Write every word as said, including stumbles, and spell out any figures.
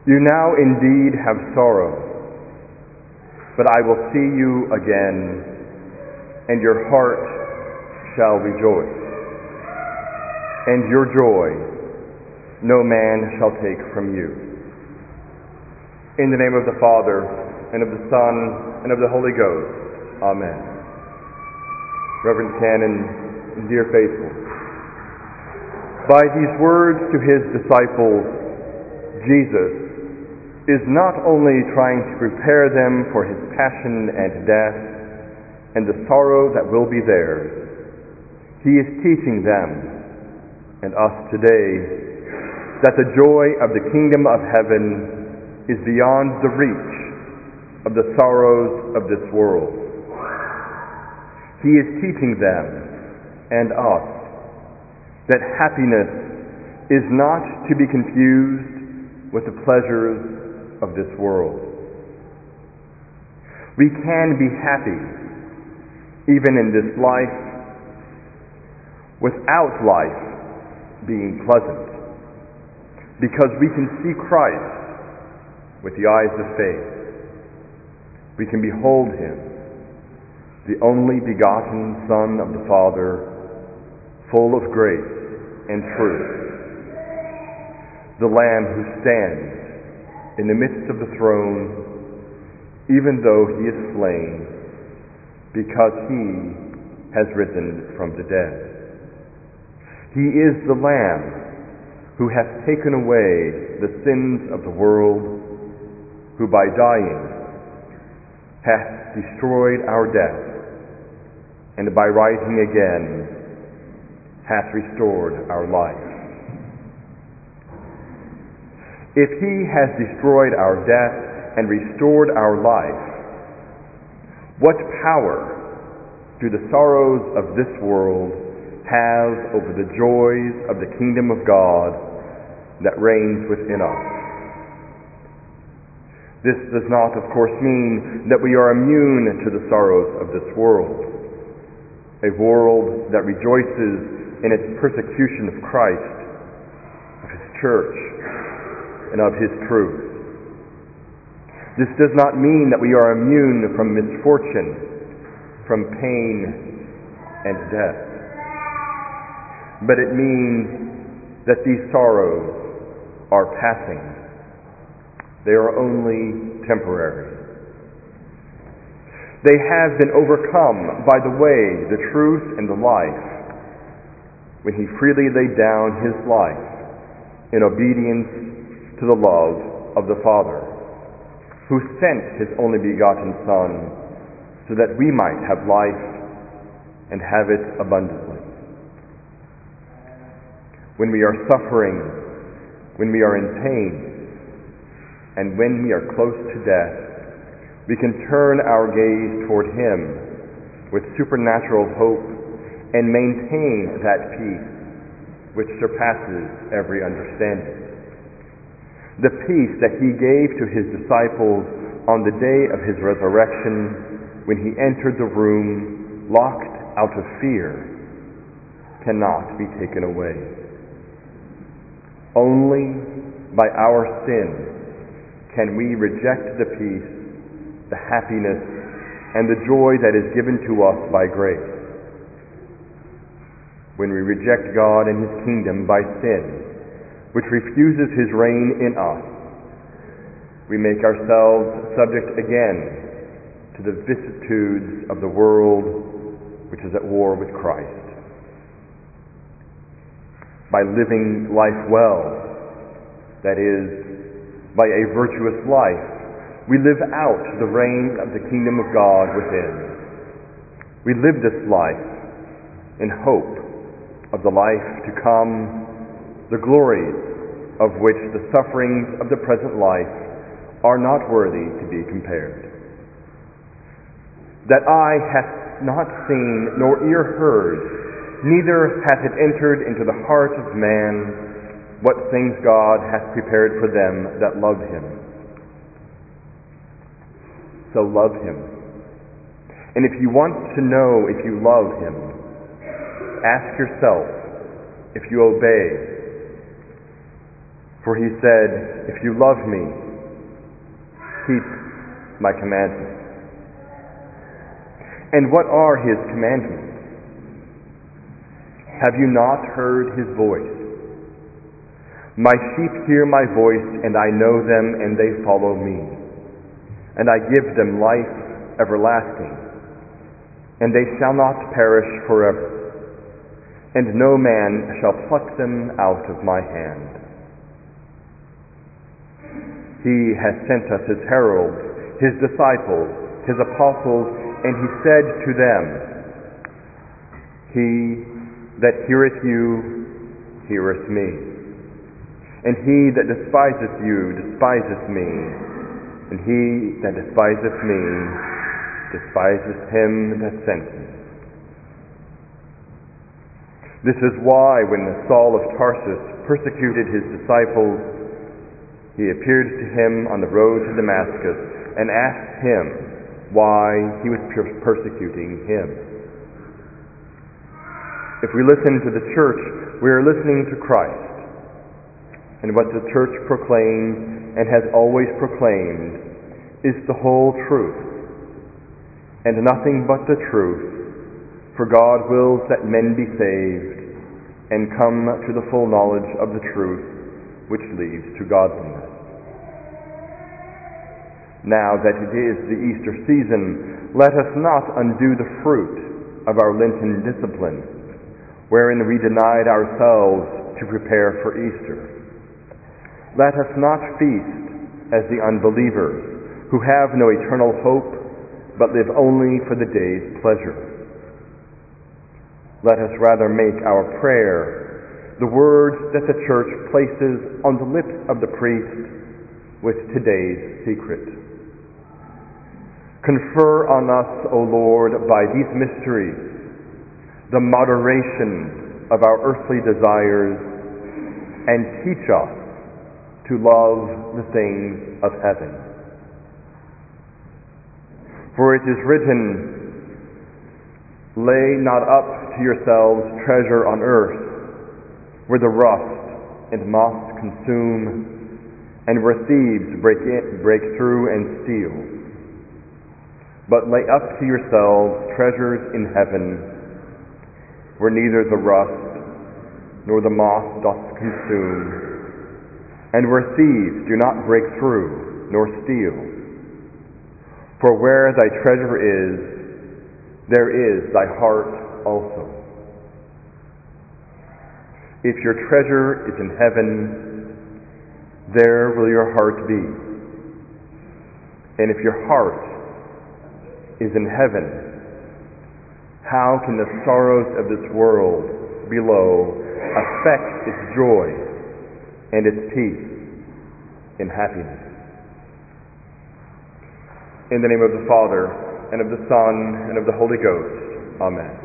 You now indeed have sorrow, but I will see you again, and your heart shall rejoice, and your joy no man shall take from you. In the name of the Father, and of the Son, and of the Holy Ghost. Amen. Reverend Canon and dear faithful, by these words to his disciples, Jesus is not only trying to prepare them for his passion and death and the sorrow that will be theirs, he is teaching them and us today that the joy of the kingdom of heaven is beyond the reach of the sorrows of this world. He is teaching them and us that happiness is not to be confused with the pleasures of this world. We can be happy even in this life without life being pleasant, because we can see Christ with the eyes of faith. We can behold him, the only begotten Son of the Father, full of grace and truth, the Lamb who stands in the midst of the throne, even though he is slain, because he has risen from the dead. He is the Lamb who hath taken away the sins of the world, who by dying hath destroyed our death, and by rising again hath restored our life. If he has destroyed our death and restored our life, what power do the sorrows of this world have over the joys of the kingdom of God that reigns within us? This does not, of course, mean that we are immune to the sorrows of this world, a world that rejoices in its persecution of Christ, of his church, and of his truth. This does not mean that we are immune from misfortune, from pain and death, but it means that these sorrows are passing. They are only temporary. They have been overcome by the way, the truth, and the life, when he freely laid down his life in obedience to the love of the Father, who sent his only begotten Son, so that we might have life and have it abundantly. When we are suffering, when we are in pain, and when we are close to death, we can turn our gaze toward him with supernatural hope and maintain that peace which surpasses every understanding. The peace that he gave to his disciples on the day of his resurrection, when he entered the room locked out of fear, cannot be taken away. Only by our sin can we reject the peace, the happiness, and the joy that is given to us by grace. When we reject God and his kingdom by sin, which refuses his reign in us, we make ourselves subject again to the vicissitudes of the world which is at war with Christ. By living life well, that is, by a virtuous life, we live out the reign of the kingdom of God within. We live this life in hope of the life to come, the glories of which the sufferings of the present life are not worthy to be compared. That eye hath not seen, nor ear heard, neither hath it entered into the heart of man, what things God hath prepared for them that love him. So love him. And if you want to know if you love him, ask yourself if you obey. For he said, "If you love me, keep my commandments." And what are his commandments? Have you not heard his voice? My sheep hear my voice, and I know them, and they follow me. And I give them life everlasting, and they shall not perish forever, and no man shall pluck them out of my hand. He has sent us his heralds, his disciples, his apostles, and he said to them, "He that heareth you heareth me, and he that despiseth you despiseth me, and he that despiseth me despiseth him that sent me." This is why when Saul of Tarsus persecuted his disciples, he appeared to him on the road to Damascus and asked him why he was persecuting him. If we listen to the church, we are listening to Christ. And what the church proclaims and has always proclaimed is the whole truth, and nothing but the truth, for God wills that men be saved and come to the full knowledge of the truth, which leads to godliness. Now that it is the Easter season, let us not undo the fruit of our Lenten discipline, wherein we denied ourselves to prepare for Easter. Let us not feast as the unbelievers, who have no eternal hope, but live only for the day's pleasure. Let us rather make our prayer the words that the Church places on the lips of the priest with today's secret. Confer on us, O Lord, by these mysteries, the moderation of our earthly desires, and teach us to love the things of heaven. For it is written, "Lay not up to yourselves treasure on earth, where the rust and moth consume, and where thieves break in, break through and steal. But lay up to yourselves treasures in heaven, where neither the rust nor the moth doth consume, and where thieves do not break through nor steal. For where thy treasure is, there is thy heart also." If your treasure is in heaven, there will your heart be. And if your heart is in heaven, how can the sorrows of this world below affect its joy and its peace in happiness? In the name of the Father, and of the Son, and of the Holy Ghost. Amen.